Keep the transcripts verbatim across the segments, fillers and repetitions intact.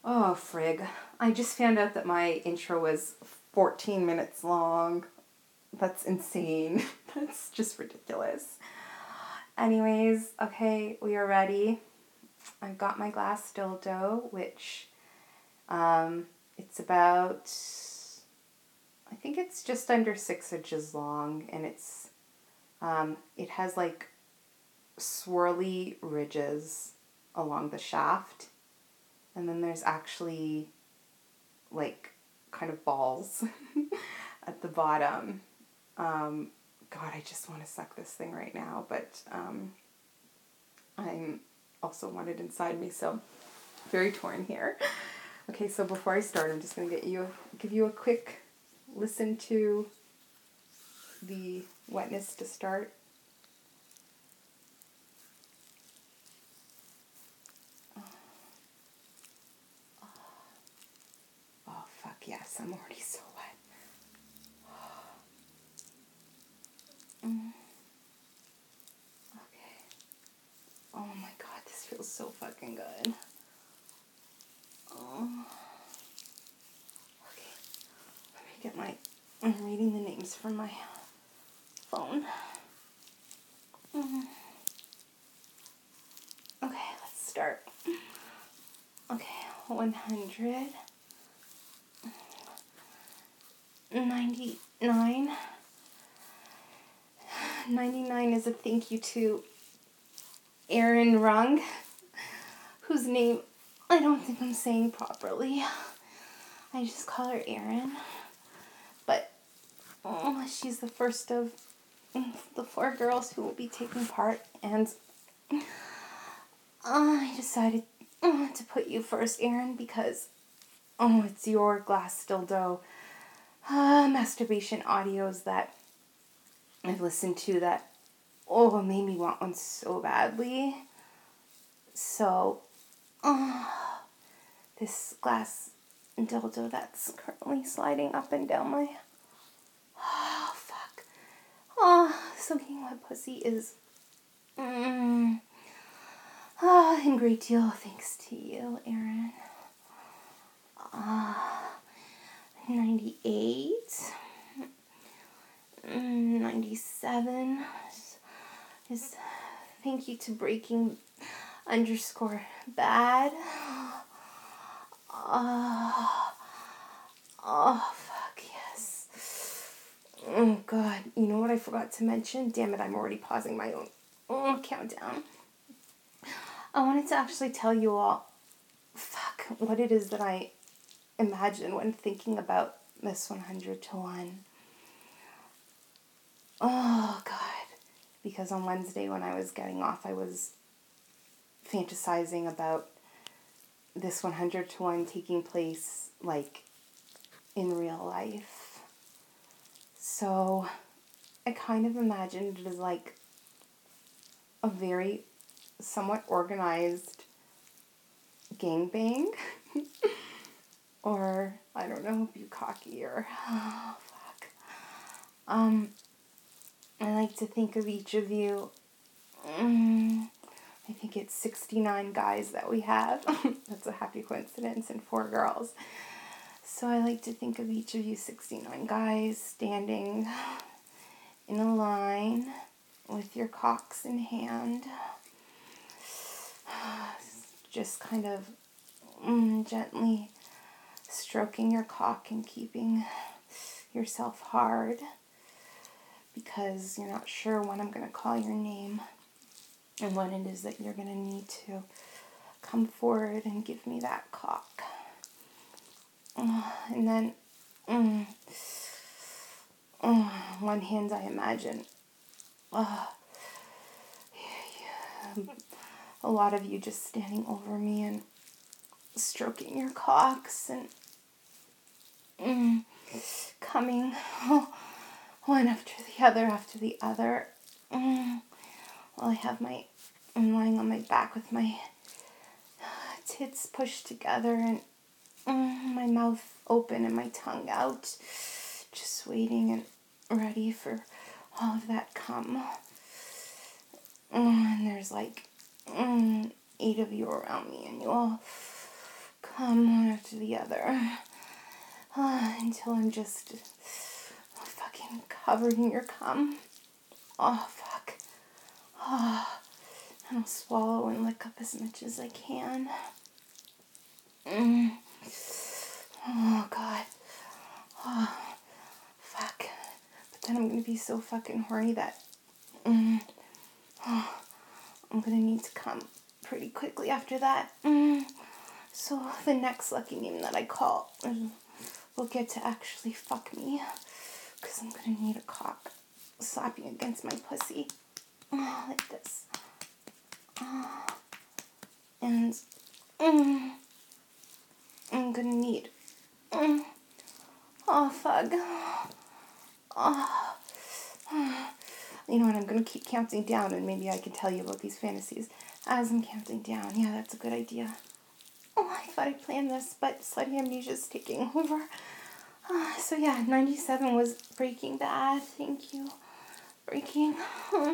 Oh, frig. I just found out that my intro was fourteen minutes long. That's insane. That's just ridiculous. Anyways, okay, we are ready. I've got my glass dildo, which um, it's about, I think it's just under six inches long, and it's, um, it has like swirly ridges along the shaft, and then there's actually like kind of balls at the bottom. Um, God, I just want to suck this thing right now, but um, I'm also want it inside me, so very torn here. Okay, so before I start, I'm just gonna get you give you a quick listen to the wetness to start. Oh fuck yes, I'm already so wet. Mm. Okay. Oh my god, this feels so fucking good. Oh. Okay. Let me get my. I'm reading the names from my phone. Mm. Okay, let's start. Okay, one hundred ninety-nine. ninety-nine is a thank you to Erin Rung, whose name I don't think I'm saying properly. I just call her Erin. But oh, she's the first of the four girls who will be taking part, and uh, I decided uh, to put you first, Erin, because oh, it's your glass dildo uh, masturbation audios that I've listened to that oh made me want one so badly. So, uh, this glass dildo that's currently sliding up and down my oh fuck oh soaking wet pussy is mm, oh, in great deal thanks to you, Erin. Uh, ninety-eight, ninety-seven is thank you to breaking underscore bad. Oh, oh, fuck, yes. Oh, God. You know what I forgot to mention? Damn it, I'm already pausing my own oh, countdown. I wanted to actually tell you all, fuck, what it is that I imagine when thinking about this one hundred to one. Oh, God. Because on Wednesday when I was getting off, I was fantasizing about this one hundred to one taking place, like, in real life. So, I kind of imagined it as, like, a very somewhat organized gangbang. Or, I don't know, bukkake or, oh, fuck. Um, I like to think of each of you, um, I think it's sixty-nine guys that we have. That's a happy coincidence, and four girls. So I like to think of each of you sixty-nine guys standing in a line with your cocks in hand. Just kind of mm, gently stroking your cock and keeping yourself hard, because you're not sure when I'm going to call your name and when it is that you're going to need to come forward and give me that cock. Uh, and then, mm, uh, one hand I imagine, uh, a lot of you just standing over me and stroking your cocks and mm, coming oh, one after the other after the other. Mm, while I have my, I'm lying on my back with my tits pushed together and mm, my mouth open and my tongue out, just waiting and ready for all of that cum. Mm, and there's like mm, eight of you around me, and you all um, one after the other. Uh, until I'm just fucking covered in your cum. Oh, fuck. Oh, and I'll swallow and lick up as much as I can. Mm. Oh, God. Oh, fuck. But then I'm gonna be so fucking horny that mm, oh, I'm gonna need to come pretty quickly after that. Mm. So the next lucky name that I call will get to actually fuck me. Because I'm gonna need a cock slapping against my pussy. Oh, like this. Oh. And mm, I'm gonna need mm, oh, fuck. Oh. You know what, I'm gonna keep counting down and maybe I can tell you about these fantasies as I'm counting down. Yeah, that's a good idea. Oh, I thought I planned this, but slutty amnesia is taking over. Uh, so yeah, ninety-seven was Breaking Bad. Thank you. Breaking Bad.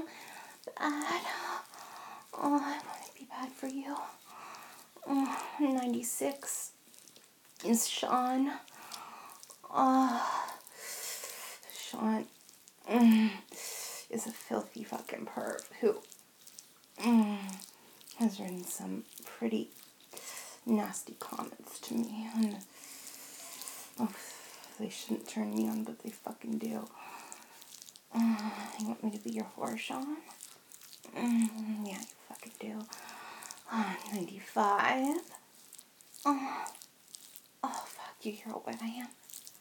Oh, I want to be bad for you. Uh, ninety-six is Sean. Oh, Sean mm, is a filthy fucking perv who mm, has written some pretty nasty comments to me. And, oh, they shouldn't turn me on, but they fucking do. Uh, you want me to be your whore, Sean? Mm, yeah, you fucking do. Uh, ninety-five. Oh, oh, fuck, you hear how wet I am?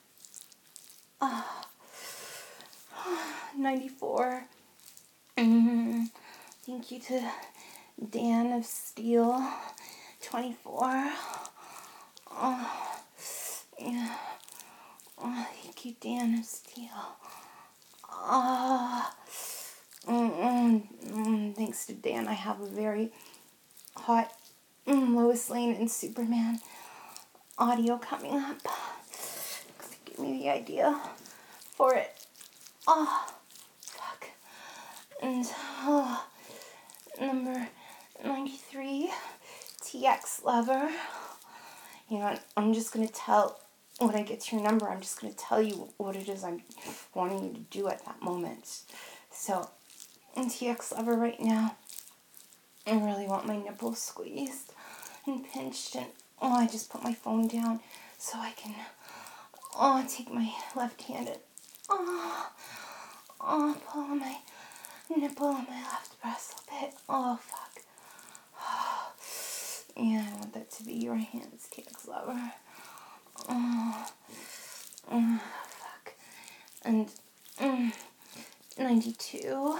Oh, ninety-four. Mm, thank you to Dan of Steel. twenty-four. Oh, yeah. Oh, thank you, Dan of Steel. Oh, mm, mm, mm, thanks to Dan, I have a very hot mm, Lois Lane and Superman audio coming up. Give me the idea for it. Oh, fuck. And, oh, number ninety-three, T X Lover. You know, I'm just going to tell, when I get to your number, I'm just going to tell you what it is I'm wanting you to do at that moment. So, in T X Lover right now, I really want my nipples squeezed and pinched, and, oh, I just put my phone down so I can, oh, take my left hand and, oh, oh, pull on my nipple on my left breast a bit. Oh, fuck. Yeah, I want that to be your hands, T X Lover. Oh, oh fuck. And mm, ninety-two.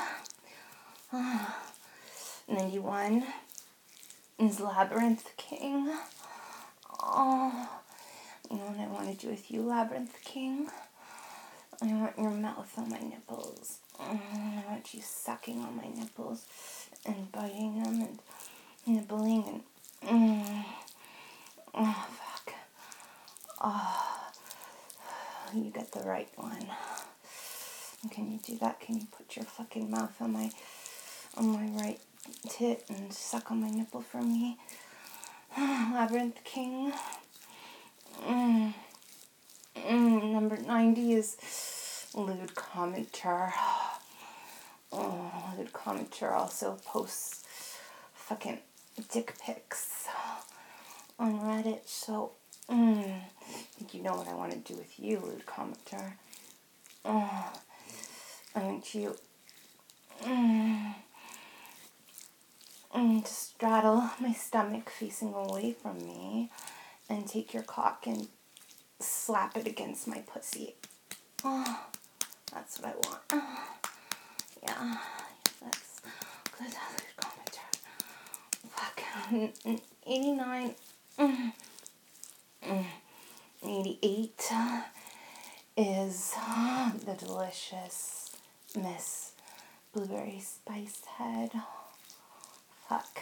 Oh, ninety-one is Labyrinth King. Oh, you know what I want to do with you, Labyrinth King? I want your mouth on my nipples. Mm, I want you sucking on my nipples and biting them and nibbling and mm, oh fuck. Oh, you get the right one. Can you do that? Can you put your fucking mouth on my on my right tit and suck on my nipple for me? Labyrinth King. Mm. Mm, number ninety is Lewd Commenter. Oh, Lewd Commenter also posts fucking dick pics on Reddit, so mm, I think you know what I want to do with you, Lewd Commenter. Oh, I want you mm, mm, to straddle my stomach facing away from me and take your cock and slap it against my pussy. Oh, that's what I want. Oh, yeah, that's good. Lewd Commenter. Fuck. eighty-nine. Mm, mm, eighty-eight is the delicious Miss Blueberry Spice Head. Fuck.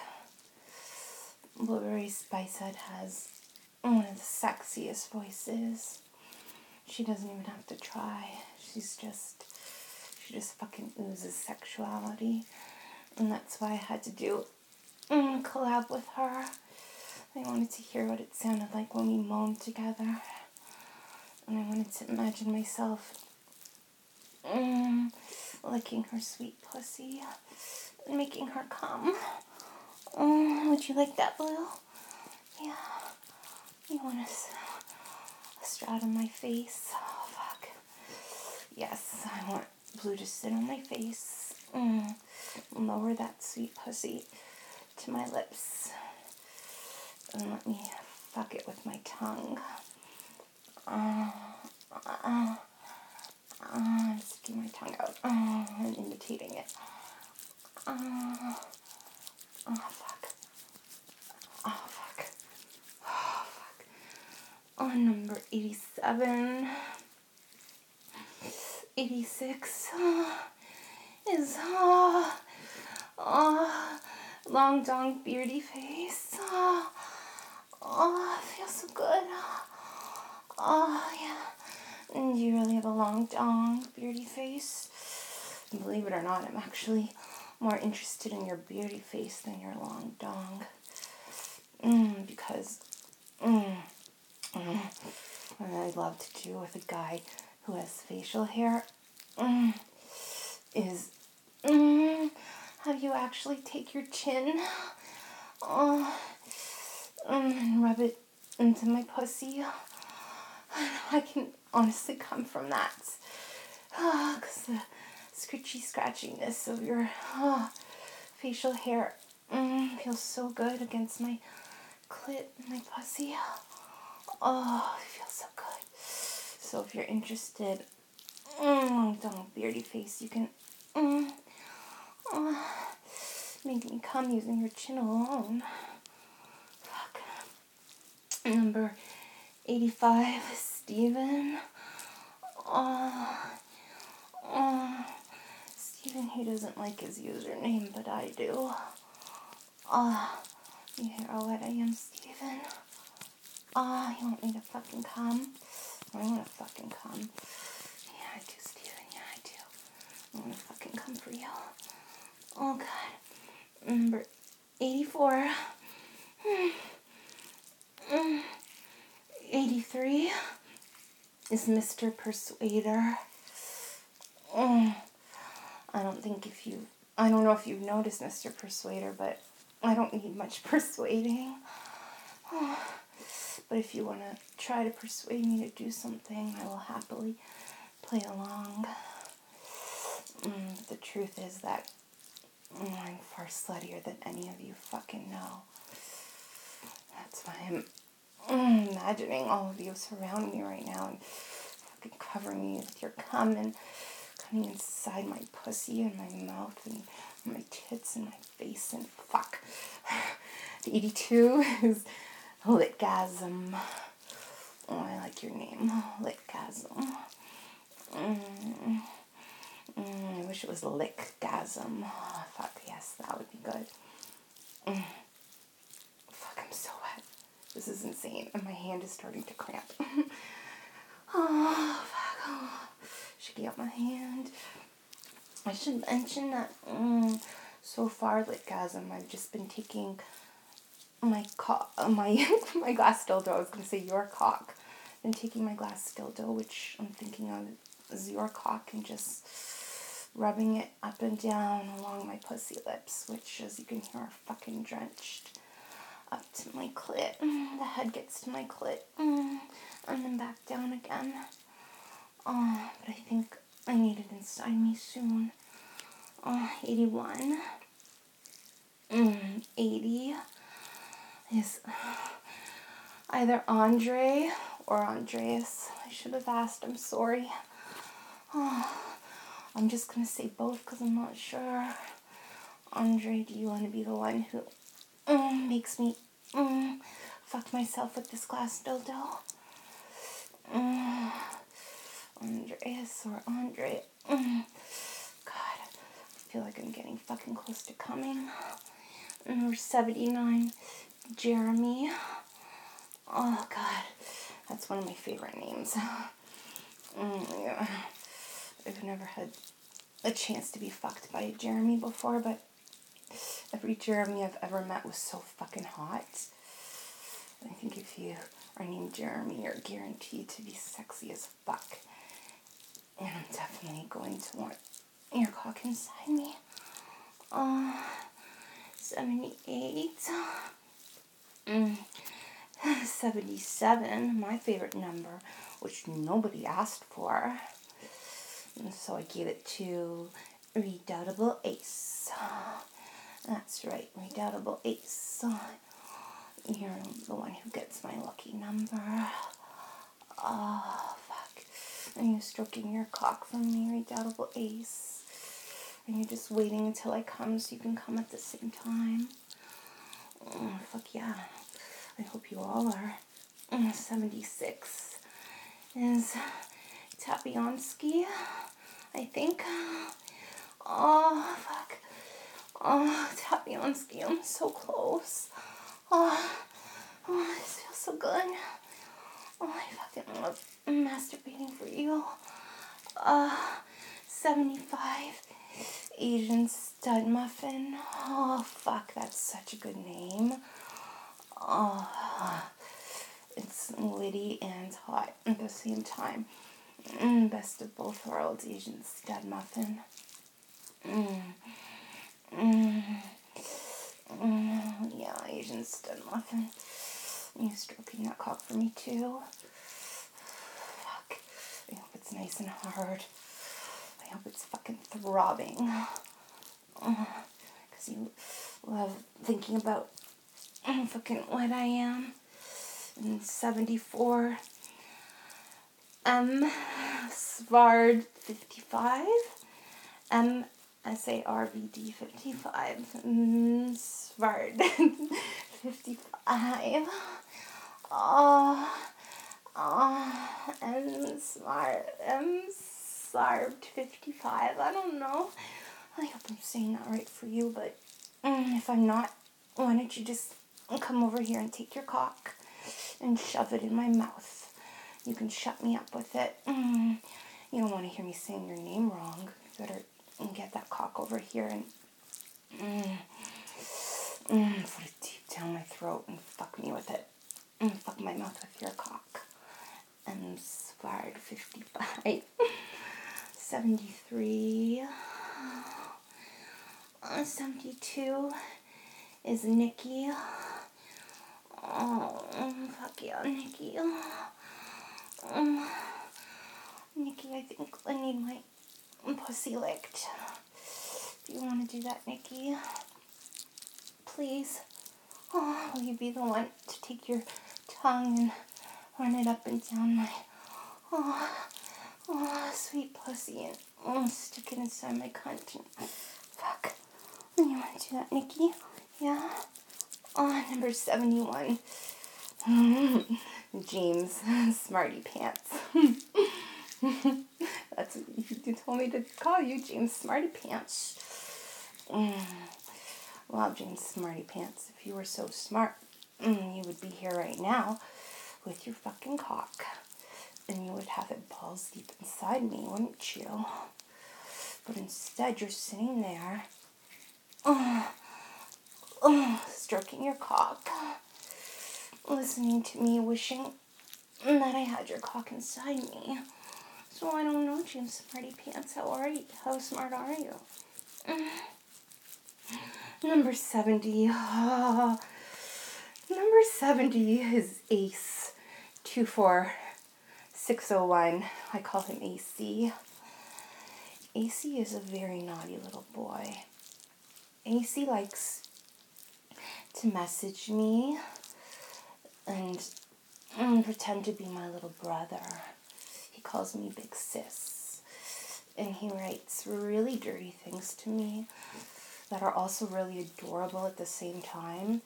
Blueberry Spice Head has one of the sexiest voices. She doesn't even have to try. She's just, she just fucking oozes sexuality. And that's why I had to do mm, collab with her. I wanted to hear what it sounded like when we moaned together. And I wanted to imagine myself mm, licking her sweet pussy and making her come. Mm, would you like that, Blue? Yeah. You want to straddle my face? Oh, fuck. Yes, I want Blue to sit on my face. Mm, lower that sweet pussy to my lips. And let me fuck it with my tongue. Uh, uh, uh, I'm sticking my tongue out uh, and imitating it. Uh, oh, fuck. Oh, fuck. Oh, fuck. On number eighty-seven, eighty-six uh, is uh, uh, long dong beardy face. Uh, oh, it feels so good. Oh, yeah. And you really have a long dong beardy face. Believe it or not, I'm actually more interested in your beardy face than your long dong. Mm, because mm, mm, what I love to do with a guy who has facial hair mm, is mm, have you actually take your chin uh, and rub it into my pussy. I can honestly come from that. Because uh, the scritchy scratchiness of your uh, facial hair mm, feels so good against my clit and my pussy. Oh, it feels so good. So if you're interested, mm, don't beardy face, you can mm, uh, make me come using your chin alone. Fuck. Number eighty-five, Steven. Uh, uh, Steven, he doesn't like his username, but I do. Uh, you hear how wet I am, Steven? Ah, uh, you want me to fucking come? I want to fucking come. Yeah, I do, Steven. Yeah, I do. I want to fucking come for you. Oh, God. Number eighty-four. eighty-three is Mister Persuader. Mm. I don't think if you... I don't know if you've noticed, Mister Persuader, but I don't need much persuading. Oh. But if you want to try to persuade me to do something, I will happily play along. Mm, the truth is that mm, I'm far sluttier than any of you fucking know. That's why I'm mm, imagining all of you surrounding me right now and fucking covering me with your cum and coming inside my pussy and my mouth and my tits and my face and fuck. eighty-two is Litgasm. Oh, I like your name. Litgasm. Mm. Mm, I wish it was Lickgasm. Oh, fuck, yes, that would be good. Mm. Fuck, I'm so wet. This is insane. And my hand is starting to cramp. Oh, fuck. Oh. Shaking out my hand. I should mention that mm, so far, Litgasm, I've just been taking my cock, my my glass dildo. I was going to say your cock. Been taking my glass dildo, which I'm thinking of as your cock, and just rubbing it up and down along my pussy lips, which, as you can hear, are fucking drenched up to my clit. Mm, the head gets to my clit, mm, and then back down again. Oh, but I think I need it inside me soon. Oh, eighty-one. Mm, eighty is either Andre or Andreas. I should have asked. I'm sorry. Oh, I'm just going to say both because I'm not sure. Andre, do you want to be the one who mm, makes me mm, fuck myself with this glass dildo? Mm, Andreas or Andre? Mm, God, I feel like I'm getting fucking close to coming. Number seventy-nine, Jeremy. Oh, God. That's one of my favorite names. Mm, yeah. I've never had a chance to be fucked by a Jeremy before, but every Jeremy I've ever met was so fucking hot. you are named Jeremy, you're guaranteed to be sexy as fuck. And I'm definitely going to want your cock inside me. Uh, seventy-eight. Mm. seventy-seven, my favorite number, which nobody asked for. And so I gave it to Redoubtable Ace. That's right, Redoubtable Ace. You're the one who gets my lucky number. Oh, fuck. Are you stroking your cock for me, Redoubtable Ace? Are you just waiting until I come so you can come at the same time? Oh, fuck yeah. I hope you all are. Mm, seventy-six is Tapionski, I think. Oh, fuck. Oh, Tapionski, I'm so close. Oh, oh, this feels so good. Oh, I fucking love masturbating for you. Uh, seventy-five, Asian Stud Muffin. Oh, fuck, that's such a good name. Oh, it's witty and hot at the same time. Mm, best of both worlds, Asian Stud Muffin. Mm. Mm. Mm. Yeah, Asian Stud Muffin. You stroking that cock for me too? Fuck. I hope it's nice and hard. I hope it's fucking throbbing. Because you love thinking about fucking what I am. And seventy-four. M. Svard fifty-five. M. S A R V D fifty-five. Mm, Svard fifty-five. Oh, oh, M. Smart. M. Sarved fifty-five. I don't know. I hope I'm saying that right for you, but mm, if I'm not, why don't you just come over here and take your cock and shove it in my mouth? You can shut me up with it. Mm, you don't want to hear me saying your name wrong. You better get that cock over here and mm, mm, put it deep down my throat and fuck me with it. And fuck my mouth with your cock. And Svard fifty-five. seventy-three. Uh, seventy-two is Nikki. Oh, fuck yeah, Nikki. Um, Nikki, I think I need my pussy licked. Do you want to do that, Nikki? Please? Oh, will you be the one to take your tongue and run it up and down my, oh, oh, sweet pussy and oh, stick it inside my cunt? And, fuck. You want to do that, Nikki? Yeah? Oh, number seventy-one. James Smarty Pants. That's what you told me to call you, James Smarty Pants. Mm. Well, James Smarty Pants, if you were so smart, mm, you would be here right now with your fucking cock. And you would have it balls deep inside me, wouldn't you? But instead, you're sitting there, oh, oh, stroking your cock, listening to me, wishing that I had your cock inside me. So I don't know, James Smarty Pants, how are you? How smart are you? Mm. Number seventy. Oh, number seventy is Ace two four six oh one. I call him A C. A C is a very naughty little boy. A C likes to message me and, and pretend to be my little brother. He calls me Big Sis. And he writes really dirty things to me that are also really adorable at the same time.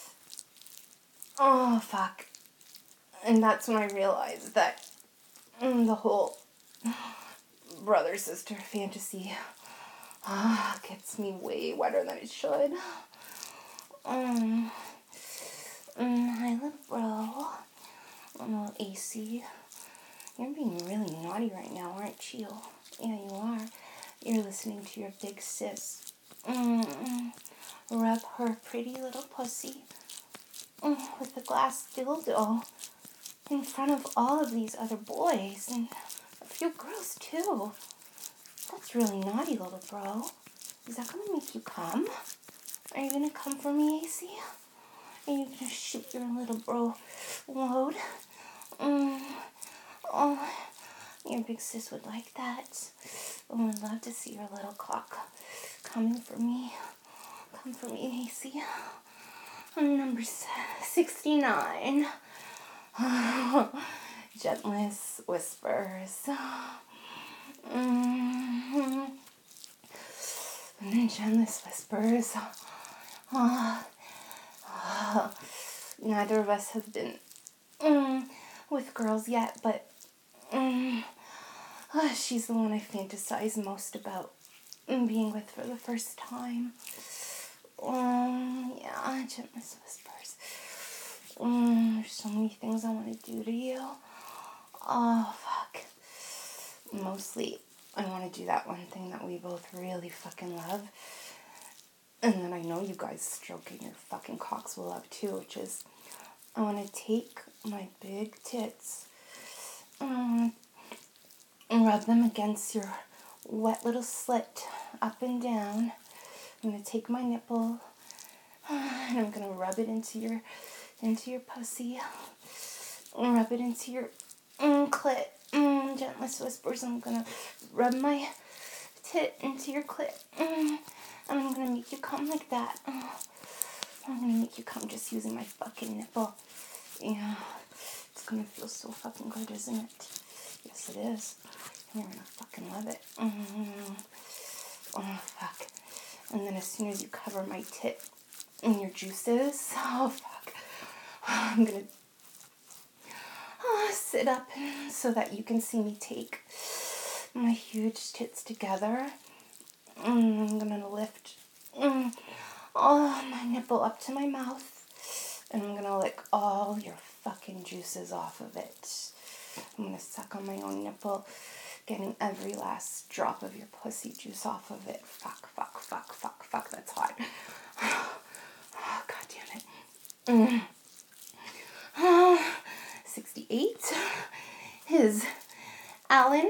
Oh, fuck. And that's when I realized that mm, the whole brother-sister fantasy uh, gets me way wetter than it should. Um, mm, hi, little bro. Little A C. You're being really naughty right now, aren't you? Yeah, you are. You're listening to your big sis. Mm, rub her pretty little pussy mm, with a glass dildo in front of all of these other boys and a few girls too. That's really naughty, little bro. Is that gonna make you come? Are you gonna come for me, A C? Are you gonna shoot your little bro load? Mm. Oh, your big sis would like that. Oh, I'd love to see your little cock coming for me. Come for me, A C. Number sixty-nine. Gentlest whispers. Mm-hmm. And then gentlest whispers. Oh, oh. Neither of us have been mm, with girls yet, but mm, oh, she's the one I fantasize most about being with for the first time. Um, yeah, gentlest whispers. Um, there's so many things I want to do to you. Oh, fuck. Mostly, I want to do that one thing that we both really fucking love. And then I know you guys stroking your fucking cocks will love too, which is, I want to take my big tits um, and rub them against your wet little slit up and down. I'm going to take my nipple and I'm going to rub it into your into your pussy and rub it into your mm, clit. Mm, gentlest whispers. I'm going to rub my tit into your clit. Mm, and I'm going to make you come like that. Mm, I'm going to make you come just using my fucking nipple. Yeah. It's going to feel so fucking good, isn't it? Yes, it is. You're going to fucking love it. Mm. Oh, fuck. And then as soon as you cover my tit in your juices, oh, fuck, I'm going to oh, sit up so that you can see me take my huge tits together. Mm, I'm going to lift mm, oh, my nipple up to my mouth, and I'm going to lick all your fucking juices off of it. I'm going to suck on my own nipple, getting every last drop of your pussy juice off of it. Fuck, fuck, fuck, fuck, fuck, that's hot. Oh, God damn it. Mm. Oh, sixty-eight is Alan.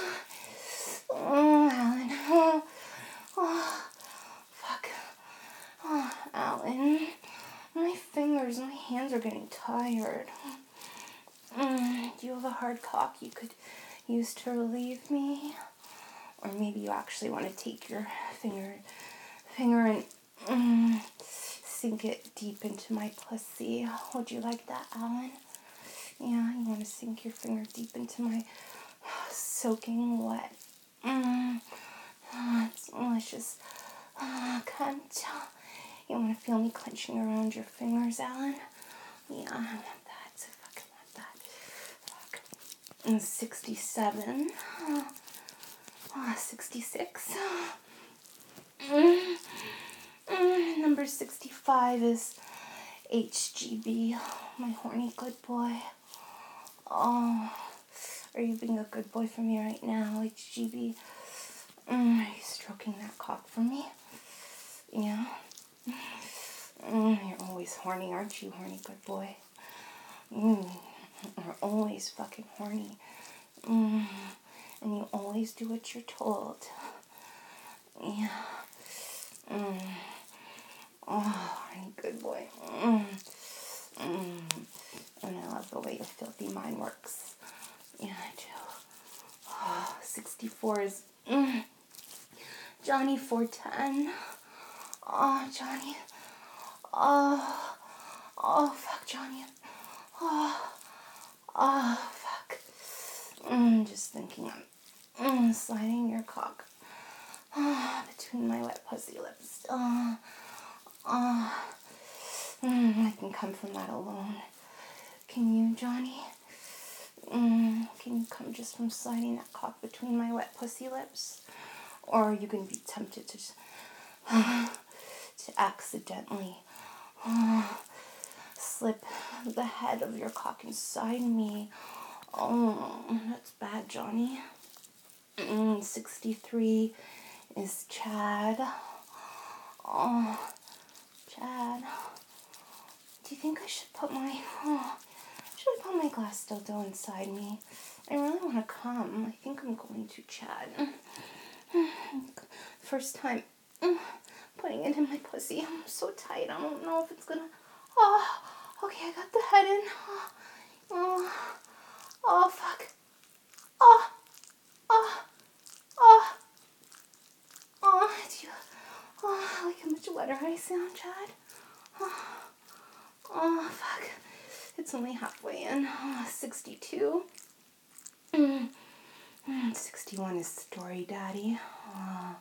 Oh, Alan. Oh, oh, fuck. Oh, Alan. My fingers, my hands are getting tired. Mm, do you have a hard cock you could use to relieve me? Or maybe you actually want to take your finger, finger and mm, sink it deep into my pussy. Would you like that, Alan? Yeah, you want to sink your finger deep into my soaking wet. Mm, oh, it's delicious. Oh, cunt. You want to feel me clenching around your fingers, Alan? Yeah, I want that. I fucking want that. Fuck. And sixty-seven. Oh, oh, sixty-six. Mm, mm, number sixty-five is H G B, my horny good boy. Oh, are you being a good boy for me right now, H G B? Mm, are you stroking that cock for me? Yeah. Mm, you're always horny, aren't you, horny good boy? Mm, you're always fucking horny. Mm, and you always do what you're told. Yeah. Mm. Oh, horny good boy. Mm. Mm. And I love the way your filthy mind works. Yeah, I do. Oh, sixty-four is mm. Johnny four ten. Oh, Johnny. Oh, oh, fuck, Johnny. Oh, oh, fuck. Mm, just thinking I'm mm, sliding your cock oh, between my wet pussy lips. Oh, oh. Mm, I can come from that alone. Can you, Johnny? Mm, can you come just from sliding that cock between my wet pussy lips? Or are you going to be tempted to uh, to accidentally uh, slip the head of your cock inside me? Oh, that's bad, Johnny. Mm, sixty-three is Chad. Oh, Chad. Do you think I should put my, oh, should I put my glass dildo inside me? I really want to come. I think I'm going to, Chad. First time putting it in my pussy. I'm so tight. I don't know if it's gonna, oh, okay, I got the head in. Oh, oh, oh fuck. Oh, oh, oh, oh, do you, oh, look how much wetter I sound, Chad. Oh, oh, fuck. It's only halfway in. Oh, sixty-two. Mm. Mm, sixty-one is story, Daddy. Oh.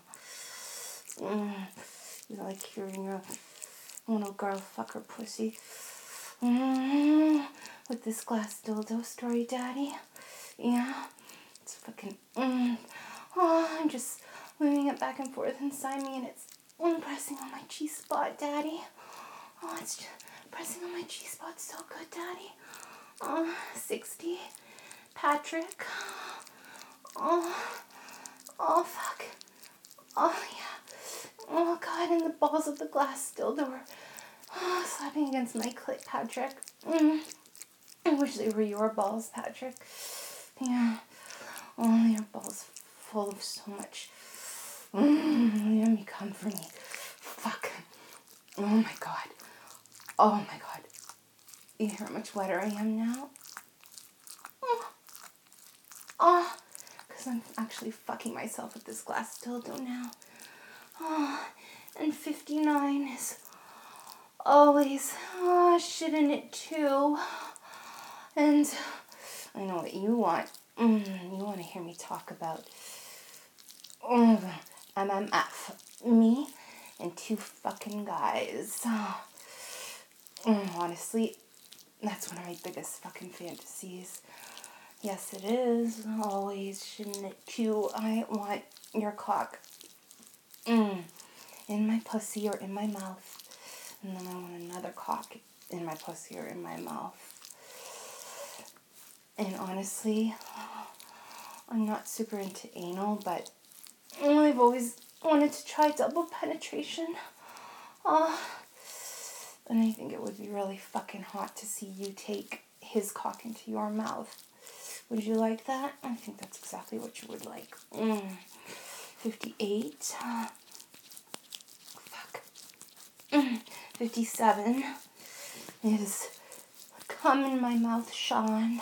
Mm. You like hearing a little girl fuck her pussy mm. with this glass dildo, story, Daddy? Yeah. It's fucking... Mm. Oh, I'm just moving it back and forth inside me, and it's mm, pressing on my G-spot, Daddy. Oh, it's just pressing on my G-spot so good, Daddy. Oh, sixty. Patrick. Oh, oh, fuck. Oh, yeah. Oh, God, and the balls of the glass dildo were oh, slapping against my clit, Patrick. Mm. I wish they were your balls, Patrick. Yeah. Oh, your balls full of so much. Mm, let me come for me. Fuck. Oh, my God. Oh, my God. You hear how much wetter I am now? Oh. Oh. Because I'm actually fucking myself with this glass dildo now. Oh, and fifty-nine is always oh, shit in it too. And I know what you want. Mm, you want to hear me talk about mm, M M F. Me and two fucking guys. Mm, honestly, that's one of my biggest fucking fantasies. Yes, it is. Always shouldn't it too. I want your cock mm, in my pussy or in my mouth. And then I want another cock in my pussy or in my mouth. And honestly, I'm not super into anal, but I've always wanted to try double penetration. Oh, and I think it would be really fucking hot to see you take his cock into your mouth. Would you like that? I think that's exactly what you would like. Mm. fifty-eight. Uh, fuck. Mm. fifty-seven is come in my mouth, Sean.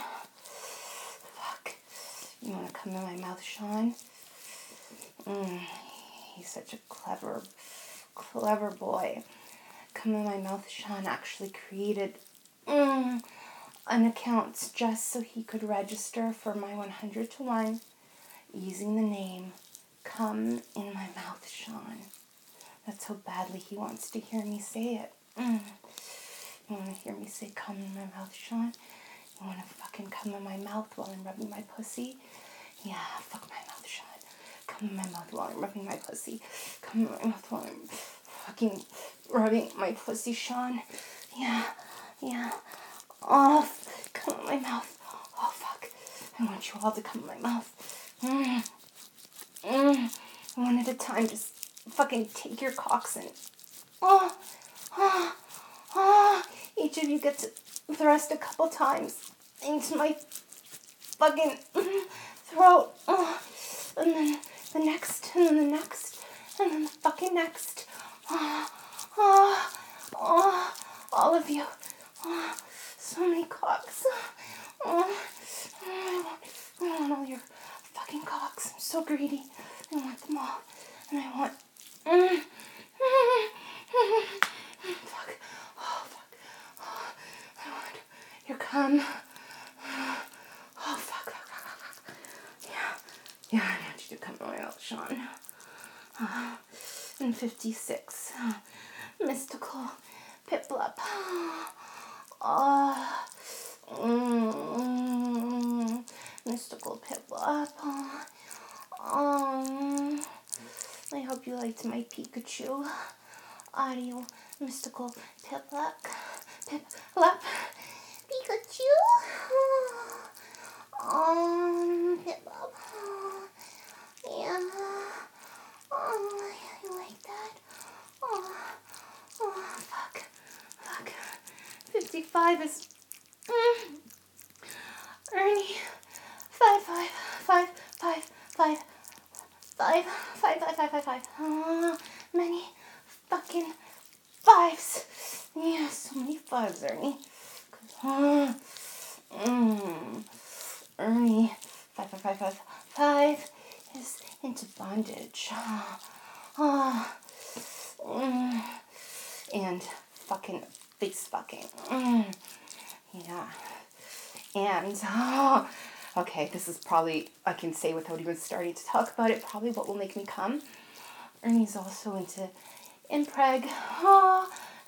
Fuck. You want to come in my mouth, Sean? Mm. He's such a clever, clever boy. Come in my mouth, Sean actually created... Mm, an account just so he could register for my one hundred to one using the name Come in My Mouth, Sean. That's how badly he wants to hear me say it. Mm. You want to hear me say come in my mouth, Sean? You want to fucking come in my mouth while I'm rubbing my pussy? Yeah, fuck my mouth, Sean. Come in my mouth while I'm rubbing my pussy. Come in my mouth while I'm fucking rubbing my pussy, Sean. Yeah, yeah. Oh, come in my mouth. Oh, fuck. I want you all to come in my mouth. Mm. Mm. One at a time. Just fucking take your cocks and... Oh, oh, oh. Each of you gets to thrust a couple times into my fucking throat. Oh. And then the next, and then the next, and then the fucking next. Oh, oh, oh. All of you. Oh. So many cocks. Oh, I, want, I want all your fucking cocks. I'm so greedy. I want them all. And I want... Mm, mm, mm, mm, fuck. Oh, fuck. Oh, I want your cum. Oh, fuck, fuck, fuck, fuck. Yeah. Yeah, I want you to come in my mouth, Sean. Uh, and fifty-six. Uh, mystical Piplup. Ah, uh, mm, mystical Piplup. Um, I hope you liked my Pikachu audio. Mystical Piplup. Piplup. Pikachu. Um, Piplup. Yeah. Oh, you like that? Oh, oh, fuck. Fuck. five is... Mm, Ernie. Five, five, five, five, five, five, five, five, five, five, five. Uh, many fucking fives. Yeah, so many fives, Ernie. Uh, mm, Ernie. Five, five, five, five, five is into bondage. Uh, mm, and fucking face fucking. Mm, yeah. And, oh, okay, this is probably, I can say without even starting to talk about it, probably what will make me come. Ernie's also into impreg oh,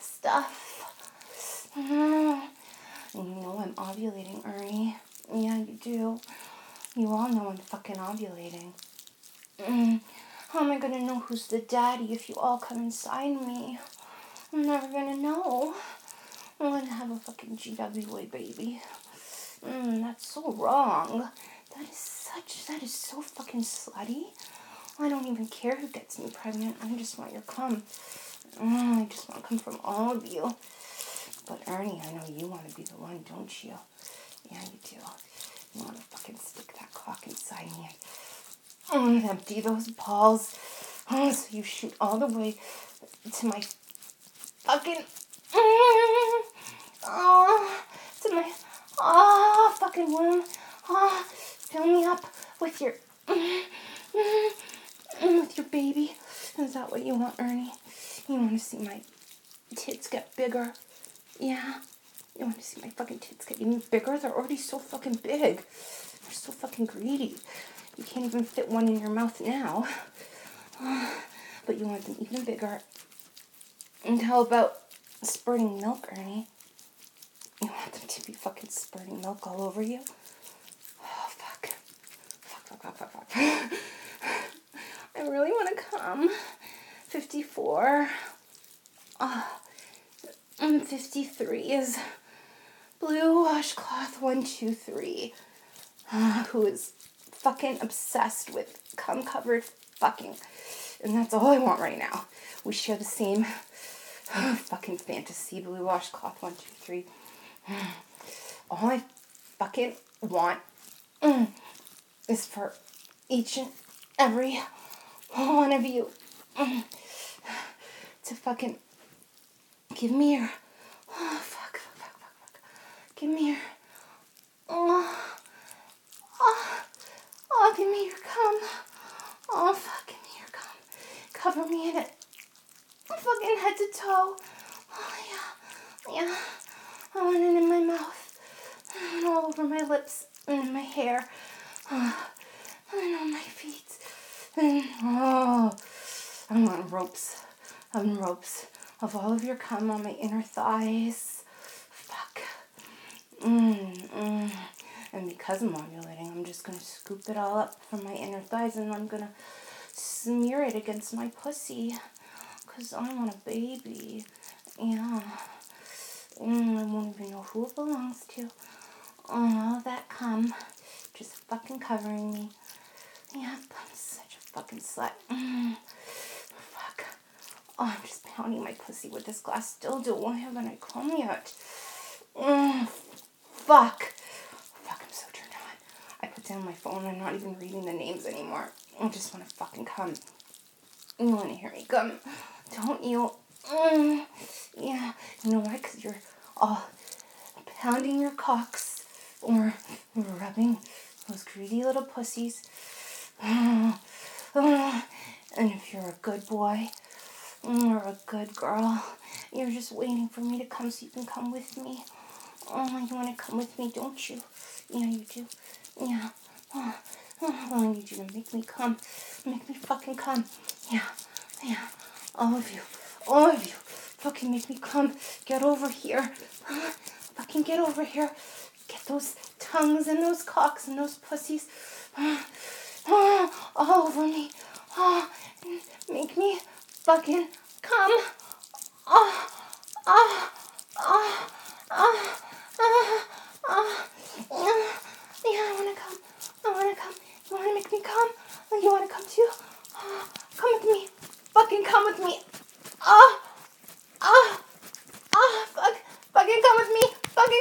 stuff. Mm. And you know I'm ovulating, Ernie. Yeah, you do. You all know I'm fucking ovulating. Mm. How am I gonna know who's the daddy if you all come inside me? I'm never gonna know. I'm gonna have a fucking G W A baby. Mm, that's so wrong. That is such, that is so fucking slutty. I don't even care who gets me pregnant. I just want your cum. Mm, I just want to come from all of you. But Ernie, I know you want to be the one, don't you? Yeah, you do. You want to fucking stick that cock inside me and mm, empty those balls. Oh, so you shoot all the way to my fucking... Mm, oh, to my... Oh, fucking womb. Oh, fill me up with your... Mm, mm, mm, with your baby. Is that what you want, Ernie? You want to see my tits get bigger? Yeah. You want to see my fucking tits get even bigger? They're already so fucking big. They're so fucking greedy. You can't even fit one in your mouth now. But you want them even bigger. And how about spurting milk, Ernie? You want them to be fucking spurting milk all over you? Oh, fuck. Fuck, fuck, fuck, fuck, fuck. I really want to come. fifty-four. Oh, fifty-three is Blue Washcloth one two three, uh, who is fucking obsessed with cum-covered fucking. And that's all I want right now. We share the same uh, fucking fantasy, Blue Washcloth one two three. All I fucking want mm, is for each and every one of you mm, to fucking give me your... Oh, fuck, fuck, fuck, fuck, fuck. Give me your... Oh, oh, oh, give me your cum. Oh, fuck, give me your cum. Cover me in it. Fucking head to toe. Oh, yeah, yeah. I want it in my mouth. And all over my lips. And in my hair. Oh, and on my feet. And, oh, I want ropes. I want ropes of all of your cum on my inner thighs. Fuck. Mm, mm. And because I'm ovulating, I'm just going to scoop it all up from my inner thighs and I'm going to smear it against my pussy. Because I want a baby. Yeah. Mm, I won't even know who it belongs to. Oh, that cum. Just fucking covering me. Yeah, I'm such a fucking slut. Mm. Fuck. Oh, I'm just pounding my pussy with this glass dildo. Why haven't I come yet? Mm. Fuck. Fuck, I'm so turned on. I put down my phone. I'm not even reading the names anymore. I just want to fucking come. You want to hear me come? Don't you? Mm. Yeah. You know why? Because you're all pounding your cocks or rubbing those greedy little pussies. Mm. Mm. And if you're a good boy or a good girl, you're just waiting for me to come so you can come with me. Oh, you want to come with me, don't you? Yeah, you do. Yeah. Oh, oh, I need you to make me come. Make me fucking come. Yeah. Yeah. All of you. All of you. Fucking make me come. Get over here. Fucking get over here. Get those tongues and those cocks and those pussies. All over me. Oh, make me fucking come. Oh, oh, oh, oh, oh, oh. Yeah, I want to come. I want to come. You want to make me come? You want to come too? Oh, come with me. Fucking come with me. Oh, oh, oh, fuck. Fucking come with me. Fucking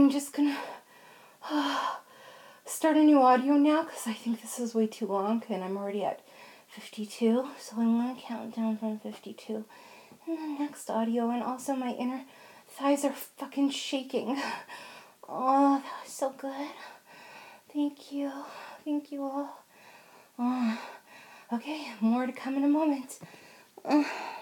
I'm just gonna uh, start a new audio now because I think this is way too long and I'm already at fifty-two. So I'm gonna count down from fifty-two. And the next audio, and also my inner thighs are fucking shaking. Oh, that was so good. Thank you. Thank you all. Oh, okay, more to come in a moment. Uh.